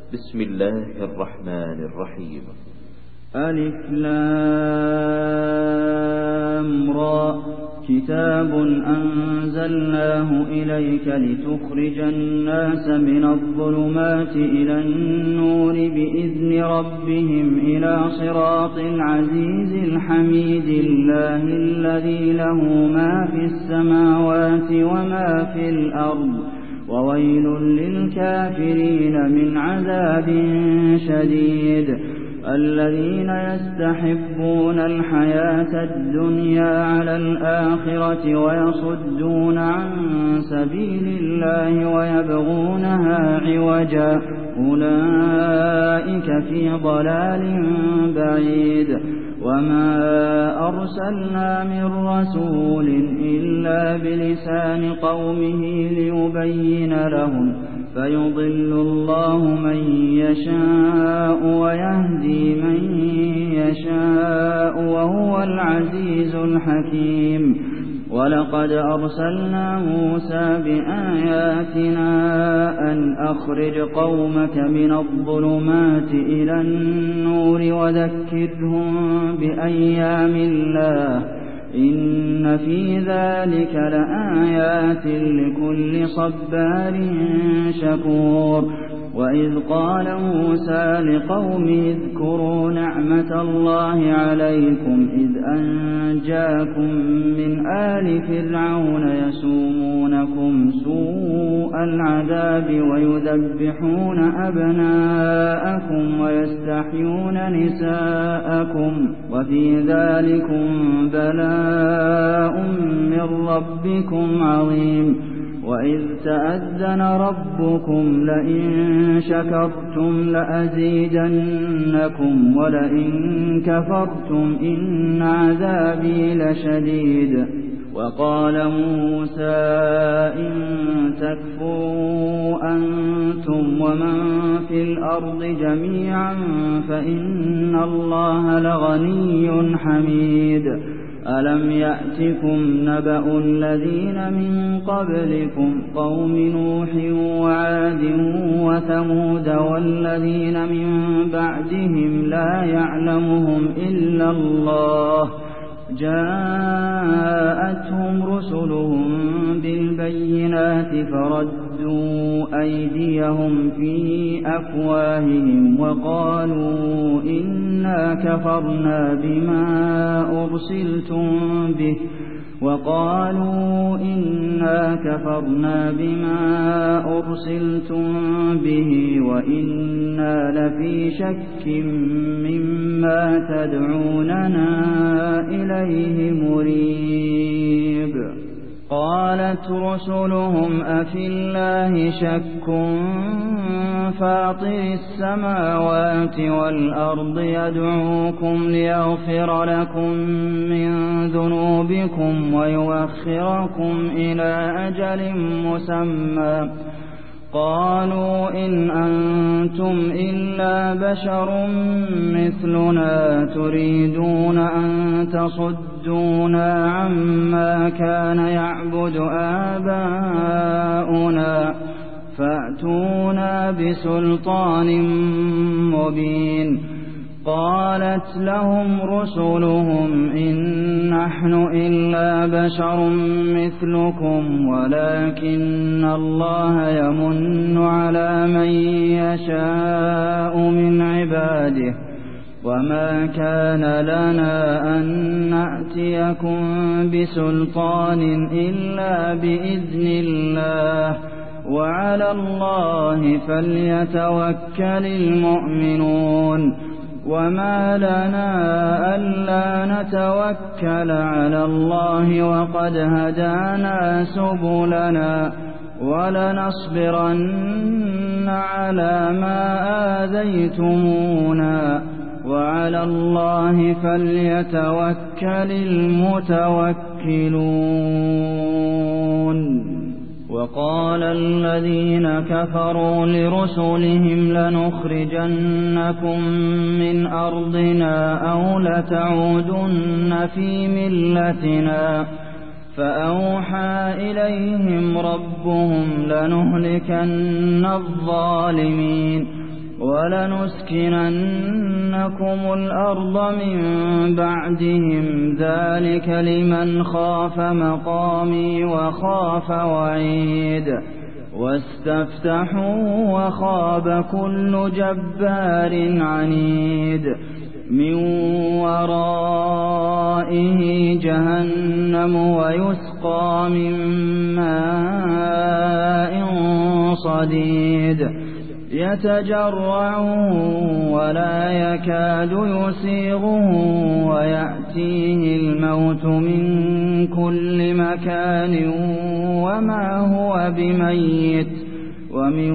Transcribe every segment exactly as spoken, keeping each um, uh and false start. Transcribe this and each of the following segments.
بسم الله الرحمن الرحيم. ألف لام را كتاب أنزلناه إليك لتخرج الناس من الظلمات إلى النور بإذن ربهم إلى صراط العزيز الحميد الله الذي له ما في السماوات وما في الأرض وويل للكافرين من عذاب شديد. الذين يستحبون الحياة الدنيا على الآخرة ويصدون عن سبيل الله ويبغونها عوجا أولئك في ضلال بعيد. وما أرسلنا من رسول إلا بلسان قومه ليبين لهم فيضل الله من يشاء ويهدي من يشاء وهو العزيز الحكيم. ولقد أرسلنا موسى بآياتنا أن أخرج قومك من الظلمات إلى النور وذكرهم بأيام الله إن في ذلك لآيات لكل صبار شكور. وإذ قال موسى لقومه اذكروا نعمة الله عليكم إذ أنجاكم من آل فرعون يسومونكم سوء العذاب ويذبحون أبناءكم ويستحيون نساءكم وفي ذلكم بلاء من ربكم عظيم. وإذ تأذن ربكم لئن شكرتم لأزيدنكم ولئن كفرتم إن عذابي لشديد. وقال موسى إن تكفروا أنتم ومن في الأرض جميعا فإن الله لغني حميد. ألم يأتكم نبأ الذين من قبلكم قوم نوح وعاد وثمود والذين من بعدهم لا يعلمهم إلا الله جاءتهم رسلهم بالبينات فردوا أيديهم في أفواههم وقالوا إنا كفرنا بما أرسلتم به وقالوا إنا كفرنا بما أرسلتم به وإنا لفي شك مما تدعوننا إليه مريب. قالت رسلهم أفي الله شك فاطر السماوات والأرض يدعوكم ليغفر لكم من ذنوبكم ويؤخركم إلى أجل مسمى قالوا إن أنتم إلا بشر مثلنا تريدون أن تصدونا عما كان يعبد آباؤنا فأتونا بسلطان مبين. قالت لهم رسلهم إن نحن إلا بشر مثلكم ولكن الله يمن على من يشاء من عباده وما كان لنا أن نأتيكم بسلطان إلا بإذن الله وعلى الله فليتوكل المؤمنون. وما لنا ألا نتوكل على الله وقد هدانا سبلنا ولنصبرن على ما آذيتمونا وعلى الله فليتوكل المتوكلون. وقال الذين كفروا لرسلهم لنخرجنكم من أرضنا أو لتعودن في ملتنا فأوحى إليهم ربهم لنهلكن الظالمين وَلَنُسْكِنَنَّكُمُ الْأَرْضَ مِن بَعْدِهِمْ ذَلِكَ لِمَنْ خَافَ مَقَامِي وَخَافَ وَعِيدِ وَاسْتَفْتَحُوا وَخَابَ كُلُّ جَبَّارٍ عَنِيدٍ مِّن وَرَائِهِ جَهَنَّمُ وَيُسْقَىٰ مِن مَّاءٍ صَدِيدٍ يَتَجَرَّعُهُ وَلَا يَكَادُ يُسِيغُهُ وَيَأْتِيهِ الْمَوْتُ مِن كُلِّ مَكَانٍ وَمَا هُوَ بِمَيِّتٍ وَمِن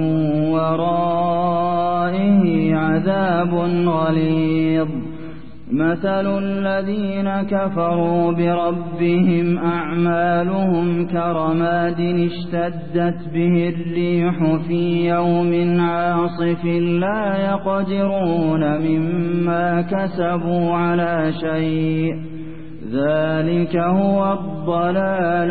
وَرَائِهِ عَذَابٌ غَلِيظٌ مَثَلُ الَّذِينَ كَفَرُوا بِرَبِّهِمْ أَعْمَالُهُمْ كَرَمَادٍ اشْتَدَّتْ بِهِ الرِّيحُ فِي يَوْمٍ عَاصِفٍ لَّا يَقْدِرُونَ مِمَّا كَسَبُوا عَلَىٰ شَيْءٍ ذَلِكَ هُوَ الضَّلَالُ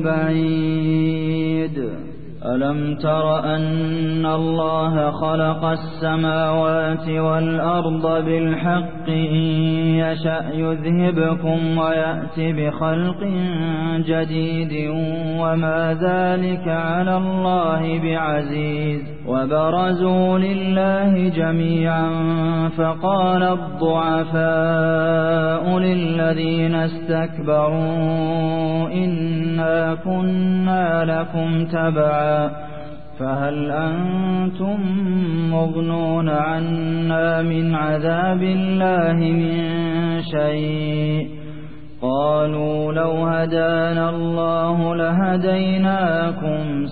الْبَعِيدُ أَلَمْ تَرَ أَنَّ اللَّهَ خَلَقَ السَّمَاوَاتِ وَالْأَرْضَ بِالْحَقِّ إِن يَشَأْ يُذْهِبْكُمْ وَيَأْتِ بِخَلْقٍ جَدِيدٍ وَمَا ذَلِكَ عَلَى اللَّهِ بِعَزِيزٍ وَبَرَزُوا لِلَّهِ جَمِيعًا فَقَالَ الضُّعَفَاءُ لِلَّذِينَ اسْتَكْبَرُوا إِنَّا كُنَّا لَكُمْ تَبَعًا فَهَلْ أَنتُم مُّغْنُونَ عَنَّا مِنْ عَذَابِ اللَّهِ مِن شَيْءٍ قَالُوا لَوْ هَدَانَا اللَّهُ لَهَدَيْنَاكُمْ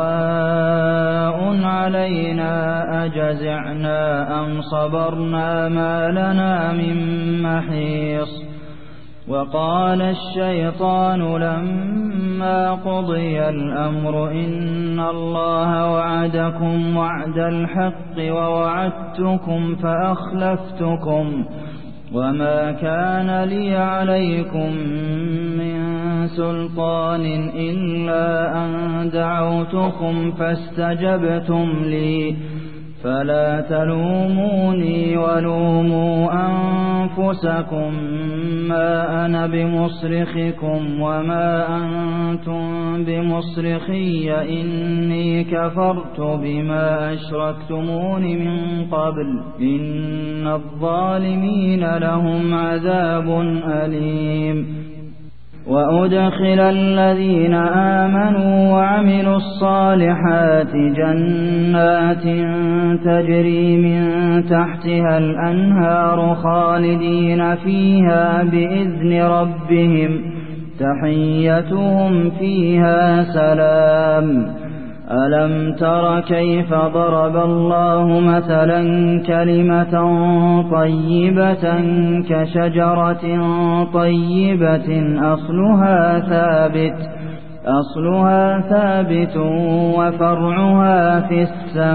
سَوَاءٌ عَلَيْنَا أَجَزِعْنَا أَمْ صَبَرْنَا مَا لَنَا مِن مَّحِيصٍ وَقَالَ الشَّيْطَانُ لَمَّا قُضِيَ الْأَمْرُ إِنَّ اللَّهَ وَعَدَكُمْ وَعْدَ الْحَقِّ وَوَعَدتُّكُمْ فَأَخْلَفْتُكُمْ وَمَا كَانَ لِيَ عَلَيْكُمْ مِنْ سُلْطَانٍ إِلَّا أَنْ دَعَوْتُكُمْ فَاسْتَجَبْتُمْ لِي فَلَا تَلُومُونِي وَلُومُوا أَنفُسَكُمْ مَا أَنَا بِمُصْرِخِكُمْ وَمَا أَنْتُمْ بِمُصْرِخِيَّ إِنِّي كَفَرْتُ بِمَا أَشْرَكْتُمُونِ مِنْ قَبْلُ إِنَّ الظَّالِمِينَ لَهُمْ عَذَابٌ أَلِيمٌ وَأُدْخِلَ الَّذِينَ آمَنُوا وَعَمِلُوا الصَّالِحَاتِ جَنَّاتٍ تَجْرِي مِن تَحْتِهَا الْأَنْهَارُ خَالِدِينَ فِيهَا بِإِذْنِ رَبِّهِمْ تَحِيَّتُهُمْ فِيهَا سَلَامٌ أَلَمْ تَرَ كَيْفَ ضَرَبَ اللَّهُ مَثَلًا كَلِمَةً طَيِّبَةً كَشَجَرَةٍ طَيِّبَةٍ أَصْلُهَا ثَابِتٌ أَصْلُهَا ثَابِتٌ وَفَرْعُهَا فِي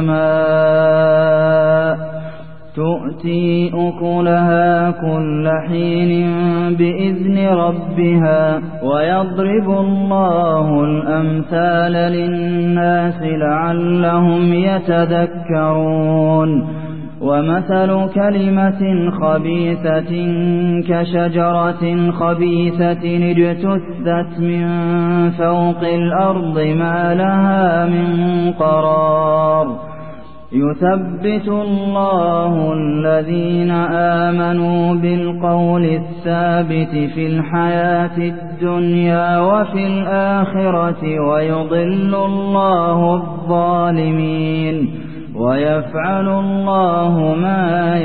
السَّمَاءِ تُؤْتِي أُكُلَهَا كُلَّ حِينٍ بِإِذْنِ رَبِّهَا وَيَضْرِبُ اللَّهُ الْأَمْثَالَ لِلنَّاسِ لَعَلَّهُمْ يَتَذَكَّرُونَ وَمَثَلُ كَلِمَةٍ خَبِيثَةٍ كَشَجَرَةٍ خَبِيثَةٍ اجْتُثَّتْ مِن فَوْقِ الْأَرْضِ مَا لَهَا مِن قَرَارٍ يُثَبِّتُ اللَّهُ الَّذِينَ آمَنُوا بِالْقَوْلِ الثَّابِتِ فِي الْحَيَاةِ الدُّنْيَا وَفِي الْآخِرَةِ وَيُضِلُّ اللَّهُ الظَّالِمِينَ وَيَفْعَلُ اللَّهُ مَا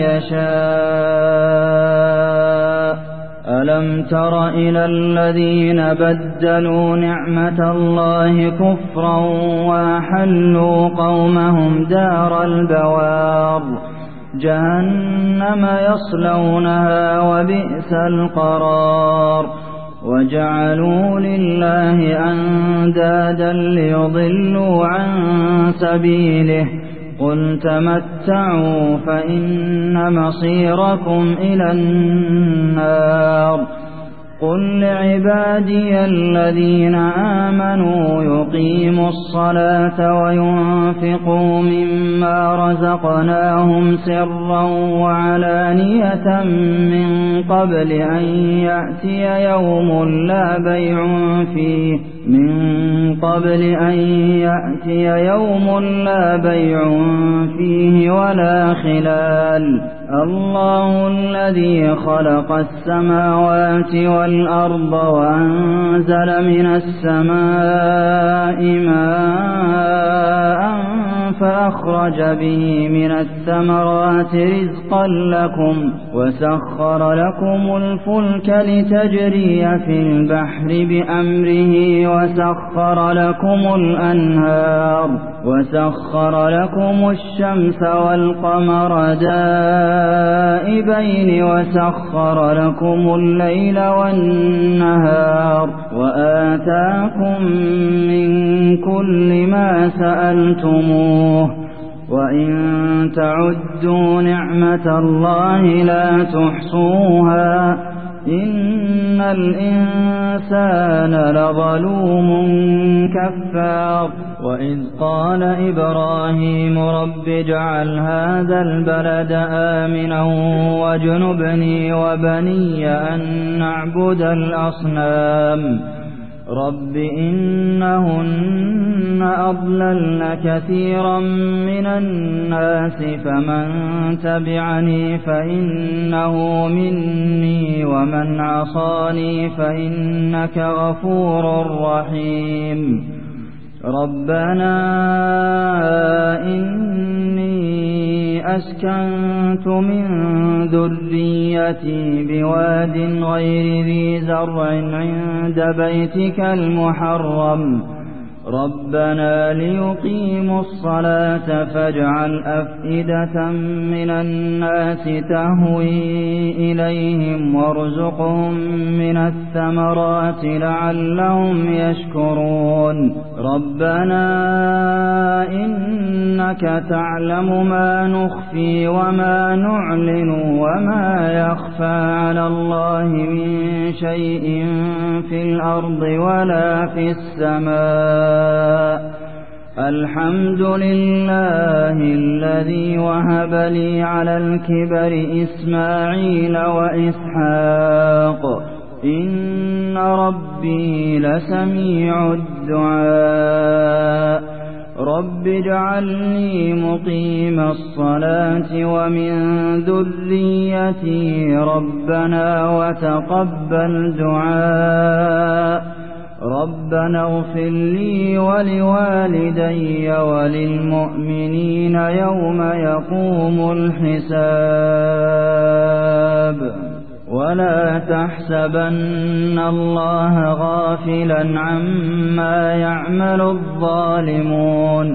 يَشَاءُ أَلَمْ تَرَ إِلَى الَّذِينَ بَدَّلُوا نِعْمَةَ اللَّهِ كُفْرًا وَأَحَلُّوا قَوْمَهُمْ دَارَ الْبَوَارِ جَهَنَّمَ يَصْلَوْنَهَا وَبِئْسَ الْقَرَارُ وَجَعَلُوا لِلَّهِ أَندَادًا لِيُضِلُّوا عَن سَبِيلِهِ قُلْ تَمَتَّعُوا فَإِنَّ مَصِيرَكُمْ إِلَى النَّارِ قل لعبادي الذين آمنوا يقيموا الصلاة وينفقوا مما رزقناهم سرا وعلانية من قبل أن يأتي يوم لا بيع فيه من قبل أن يأتي يوم لا بيع فيه ولا خلال. الله الذي خلق السماوات والأرض وأنزل من السماء ماء فأخرج به من الثمرات رزقا لكم وسخر لكم الفلك لتجري في البحر بأمره وسخر لكم الأنهار وسخر لكم الشمس والقمر دائبين وسخر لكم الليل والنهار وآتاكم من كل ما سألتموه وإن تعدوا نعمة الله لا تحصوها إن الإنسان لظلوم كفار. وإذ قال إبراهيم رب اجعل هذا البلد آمنا واجنبني وبني أن نعبد الأصنام رب إنهن أضللن كثيرا من الناس فمن تبعني فإنه مني ومن عصاني فإنك غفور رحيم. ربنا إني أسكنت من ذريتي بواد غير ذي زرع عند بيتك المحرم ربنا ليقيموا الصلاة فاجعل أفئدة من الناس تهوي إليهم وارزقهم من الثمرات لعلهم يشكرون. ربنا إنك تعلم ما نخفي وما نعلن وما يخفى على الله من شيء في الأرض ولا في السماء. الحمد لله الذي وهب لي على الكبر إسماعيل وإسحاق إن ربي لسميع الدعاء. رب اجعلني مقيم الصلاة ومن ذريتي ربنا وتقبل دعاء. ربنا اغفر لي ولوالدي وللمؤمنين يوم يقوم الحساب. ولا تحسبن الله غافلا عما يعمل الظالمون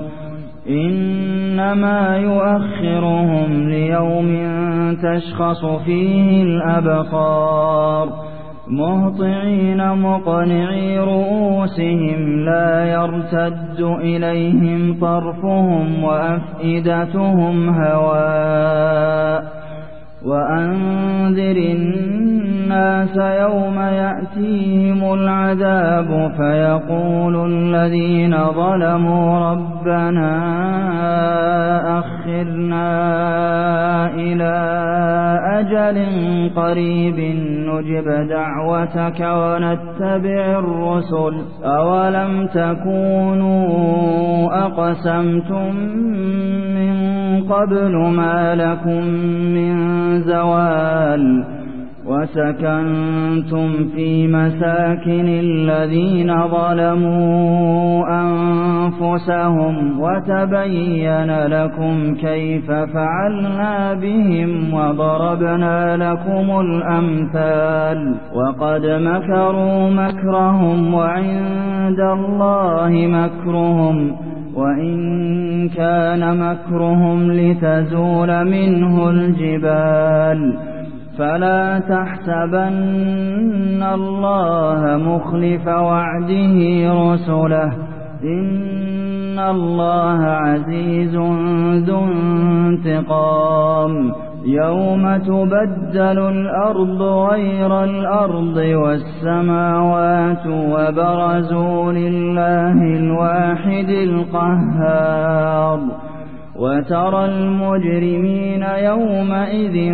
إنما يؤخرهم ليوم تشخص فيه الأبصار مهطعين مقنعي رؤوسهم لا يرتد إليهم طرفهم وأفئدتهم هواء. وأنذر الناس يوم يأتيهم العذاب فيقول الذين ظلموا ربنا أخرنا إلى أجل قريب نجب دعوتك ونتبع الرسل أولم تكونوا أقسمتم من قبل ما لكم من زوال وسكنتم في مساكن الذين ظلموا أنفسهم وتبين لكم كيف فعلنا بهم وضربنا لكم الأمثال. وقد مكروا مكرهم وعند الله مكرهم وإن كان مكرهم لتزول منه الجبال. فلا تحسبن الله مخلف وعده رسله إن الله عزيز ذو انتقام يوم تبدل الأرض غير الأرض والسماوات وبرزوا لله الواحد القهار وترى المجرمين يومئذ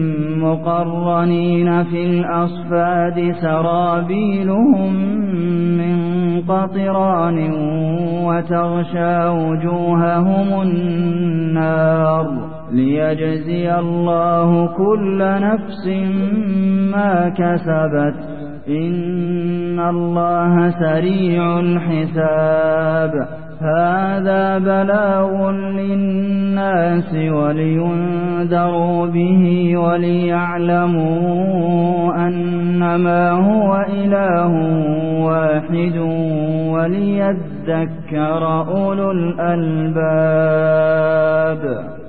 مقرنين في الأصفاد سرابيلهم من قطران وتغشى وجوههم النار ليجزي الله كل نفس ما كسبت إن الله سريع الحساب هذا بلاغ للناس ولينذروا به وليعلموا أنما هو إله واحد وليذكر أولو الألباب.